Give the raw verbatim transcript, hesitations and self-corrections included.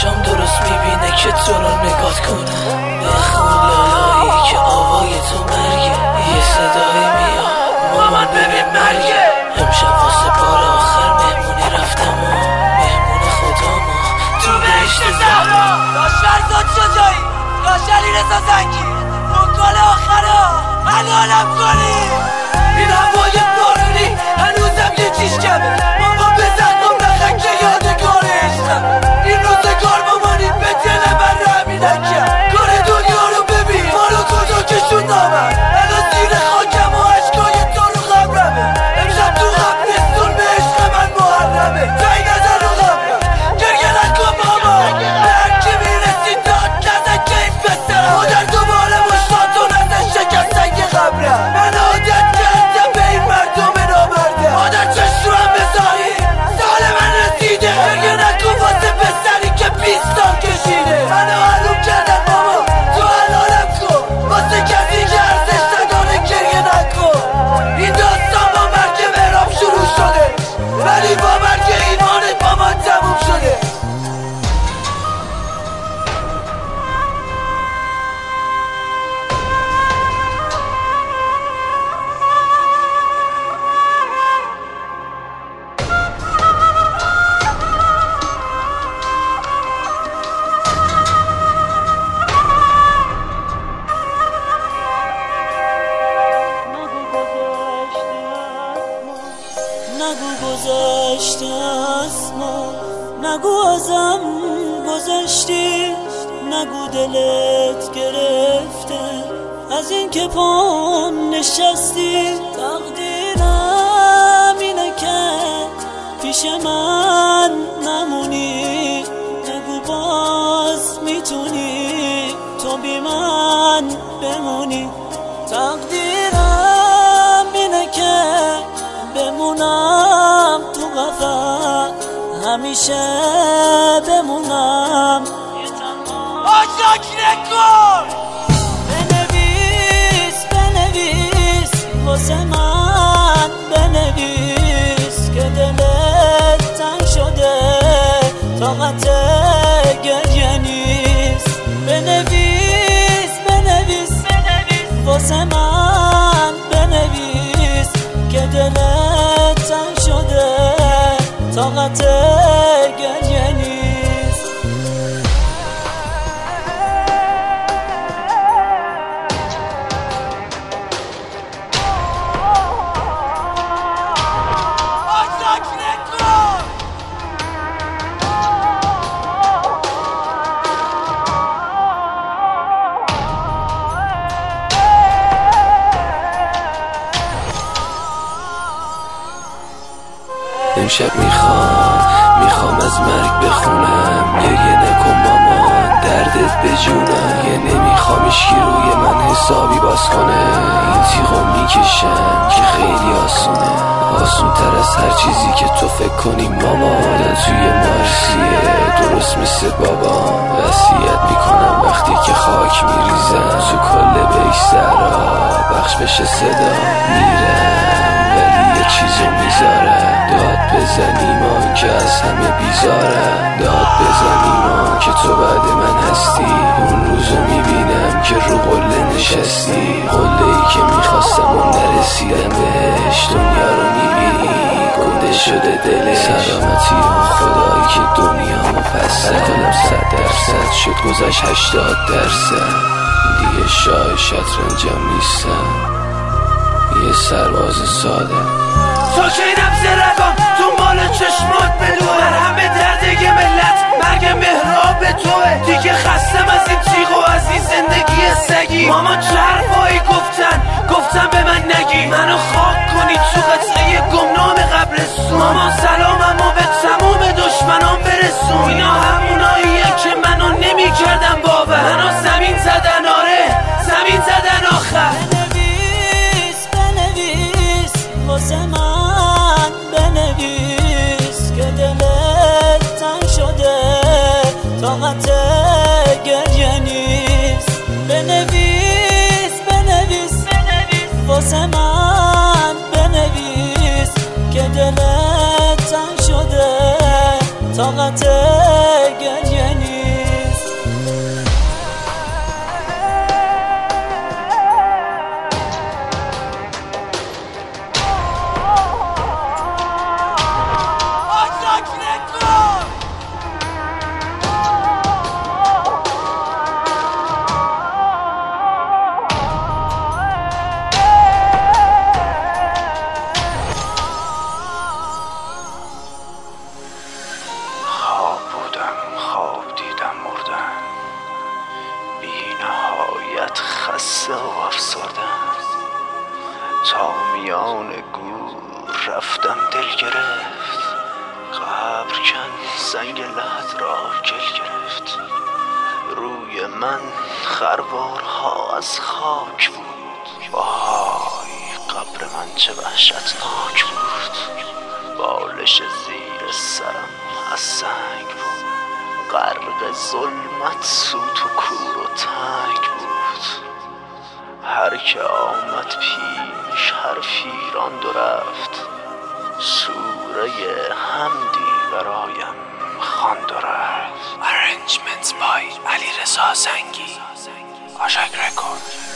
چشام درست میبینه که تو رو نگات کنم. بخون لالایی که آوای تو مرگه، یه صدایی میاد مامان ببین مرگه. امشب واسه بار آخر مهمونی رفتم و مهمون خدامو تو بهشت زهرا. داش فرزاد شجاعی، داش علیرضا زنگی، وکال آخرا حلالم کنی. این هوای بارونی هنوزم یه چیش کمه، ماما بزن ما بخن که یادگار عشقم. این روزگار مامانی به دل من رحمی نکرد. کار دنیا رو ببین ما رو کجا کشون نامن. الان زیر خاکم و عشقای تو رو قبرمه. امشب تو قبرستون به عشق من محرمه. جای نزن رو قبرم گرگه نکن ماما، به هرکی میرسی داد نزن که این پسرم مادر دوباره مشتاتو نزن شکستن که قبرم. من عادت کردم به این مردم نامرده، مادر چشم رو هم بذاری سال من رسیده. گرگه نکن واسه پسری که بیست سال کشیده. منو حلوم کردن ماما تو حلالم کن، واسه کسی که ارزش نداره گرگه نکن. این داستان با مرگ مهراب شروع شده، ولی با مرگ ایمانت با من تموم شده. نگو گذشته از ما، نگو ازم گذشتی، نگو دلت گرفته از این که پام نشستی. تقدیرم اینه که پیش من نمونی، نگو باز میتونی تو بی من بمونی. تقدیرم اینه که بمونم تو قفا، همیشه بمونم آشاک نکن. بنویس بنویس واسه من، بنویس که دلت تنگ شده طاقت گریه نیست. بنویس بنویس واسه من، بنویس که دلت تنگ شده طاقت گریه نیست. آشاک نکن. امشب میخوام میخوام از مرگ بخونم. گریه نکن مامان دردت به جونم. یه نمیخوام اشکی روی من حسابی باز کنه. این تیغو میکشم که خیلی آسونه، آسون تر از هر چیزی که تو فکر کنی ماما. آدم توی مارسیه درست مثل بابا، وصیت میکنم وقتی که خاک میریزم تو کل بیش سرا بخش بشه صدا. میرم ولی یه چیزو میذارم، داد بزن ایمان که از همه بیزارم. داد بزن ایمان که تو بعد من هستی، اون روزو میبینم که رو قله نشستی. قله ای که میخواستم و نرسیدم بهش. دنیا رو میبینی گنده شده دلش. سلامتی اون خدایی که دنیامو پس زد. دلم صد درصد شد گذشت هشتاد درصد. دیگه شاه شطرنجم نیستم، یه سرباز ساده. تو که نبز رگام تو مال چشمات بدوه، بر همه درده ملت مرگ مهراب توه. دیگه خستم از این تیغ و از این زندگی سگی. ماما چه حرفایی گفتن گفتن به من نگی، منو خاک کنی تو قطعه گمنام قبرستون. ماما سلامم و به تموم دشمنان برسون. اینا هموناییه که منو نمی کردن باور، منو زمین زدن، آره زمین زدن آخر. بنویس بنویس واسه من، بنویس که دلت تنگ شده طاقت گریه نیست. بنویس بنویس واسه من، بنویس که دلت تنگ شده طاقت گریه نیست. دل گرفت، قبر کن سنگ لحد را گل گرفت. روی من خروارها از خاک بود، وای قبر من چه وحشتناک بود. بالش زیر سرم از سنگ بود، غرق ظلمت سوت و کور و تنگ بود. هر که آمد پیش حرفی راند و رفت، سوره حمدی برایم خواند و رفت. Arrangements by علیرضا زنگی. آشک رکورد.